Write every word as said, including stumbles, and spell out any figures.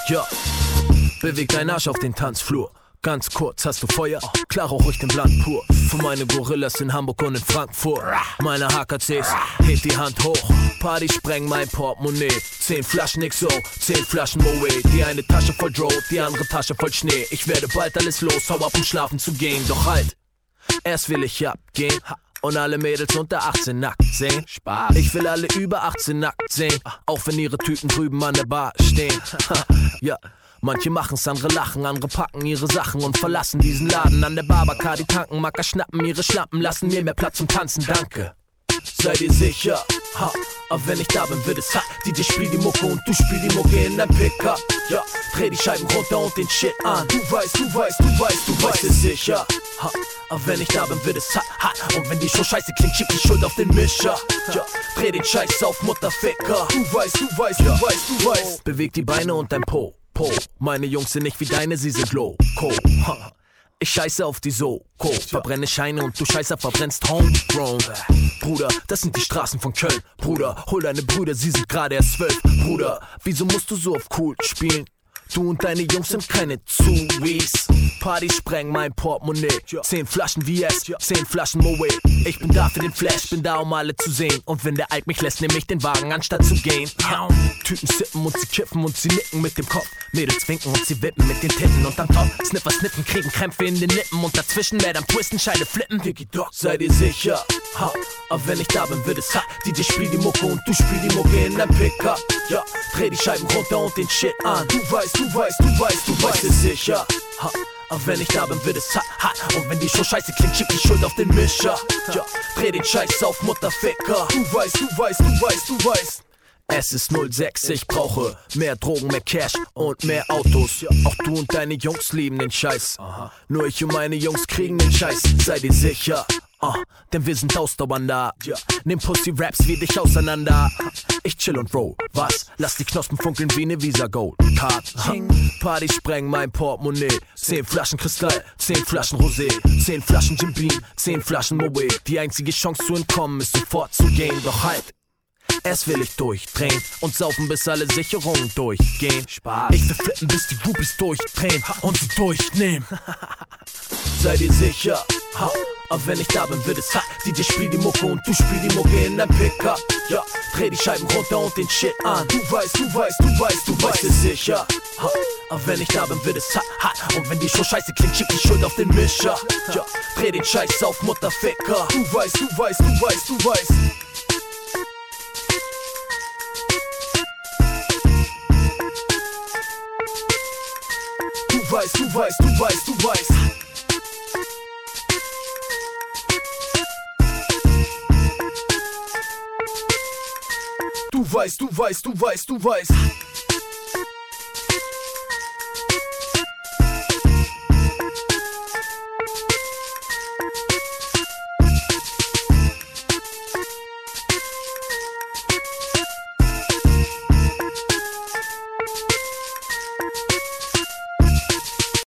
ja. Beweg deinen Arsch auf den Tanzflur. Ganz kurz, hast du Feuer? Klar rauch ich den Blunt pur. Für meine Gorillas in Hamburg und in Frankfurt. Meine H K Cs, hebt die Hand hoch. Party spreng mein Portemonnaie. Zehn Flaschen X O, zehn Flaschen Moe. Die eine Tasche voll Dro, die andere Tasche voll Schnee. Ich werde bald alles los, hau ab, um schlafen zu gehen. Doch halt, erst will ich abgehen und alle Mädels unter achtzehn nackt sehen. Spaß. Ich will alle über achtzehn nackt sehen, auch wenn ihre Tüten drüben an der Bar stehen. Ja. Manche machen's, andere lachen, andere packen ihre Sachen und verlassen diesen Laden. An der Barbercar, die tanken, Macker schnappen ihre Schlappen, lassen mir mehr Platz zum Tanzen, danke. Seid ihr sicher? Ha, aber wenn ich da bin, wird es ha. D J spiel die Mucke und du spiel die Mucke in dein Pickup. Ja, dreh die Scheiben runter und den Shit an. Du weißt, du weißt, du weißt, du weißt es sicher. Ha, aber wenn ich da bin, wird es ha, ha. Und wenn die Show scheiße klingt, schieb die Schuld auf den Mischer. Ja, dreh den Scheiß auf, Mutterficker. Du weißt, du weißt, du weißt, du weißt. Beweg die Beine und dein Po. Po. Meine Jungs sind nicht wie deine, sie sind loco. Ich scheiße auf die Soko, verbrenne Scheine und du Scheißer verbrennst homegrown. Bruder, das sind die Straßen von Köln. Bruder, hol deine Brüder, sie sind gerade erst zwölf. Bruder, wieso musst du so auf cool spielen? Du und deine Jungs sind keine Zuis. Party spreng mein Portemonnaie. Zehn Flaschen V S, zehn Flaschen Moe. Ich bin da für den Flash, bin da um alle zu sehen. Und wenn der Alk mich lässt, nehm ich den Wagen anstatt zu gehen. Typen sippen und sie kiffen und sie nicken mit dem Kopf. Mädels winken und sie wippen mit den Titten und am Top. Sniffer snippen, kriegen Krämpfe in den Lippen. Und dazwischen werd am Twisten, Scheide flippen. Diggy Dog, seid ihr sicher? Ha, aber wenn ich da bin, wird es ha. D J spiel die Mucke und du spiel die Mucke in dein Pickup. Ja, dreh die Scheiben runter und den Shit an. Du weißt, du weißt, du weißt, du weißt es sicher. Ha, aber wenn ich da bin, wird es ha, ha. Und wenn die Show scheiße klingt, schieb die Schuld auf den Mischer. Ja, dreh den Scheiß auf, Mutterficker. Du weißt, du weißt, du weißt, du weißt. Es ist null sechs, ich brauche mehr Drogen, mehr Cash und mehr Autos. Auch du und deine Jungs lieben den Scheiß. Nur ich und meine Jungs kriegen den Scheiß, sei dir sicher. Uh, denn wir sind ausdauernd da. Nimm Pussy-Raps wie dich auseinander. Ich chill und roll, was? Lass die Knospen funkeln wie ne Visa Gold Card. Party spreng mein Portemonnaie. Zehn Flaschen Kristall, zehn Flaschen Rosé, zehn Flaschen Jim Beam, zehn Flaschen Moe. Die einzige Chance zu entkommen ist sofort zu gehen. Doch halt, erst will ich durchdrehen und saufen, bis alle Sicherungen durchgehen. Spaß. Ich will flippen, bis die Groupies durchdrehen und sie durchnehmen. Seid ihr sicher? Ha, aber wenn ich da bin, wird es ha. D J spiel die Mucke und du spiel die Mucke in dein Pickup. Ja, dreh die Scheiben runter und den Shit an. Du weißt, du weißt, du weißt, du weißt es sicher. Ha, aber wenn ich da bin, wird es ha, ha. Und wenn die Show scheiße klingt, schieb die Schuld auf den Mischer. Ja, dreh den Scheiß auf, Mutterficker. Du weißt, du weißt, du weißt, du weißt. Du weißt, du weißt, du weißt, du weißt. Du weißt, du weißt, du weißt, du weißt.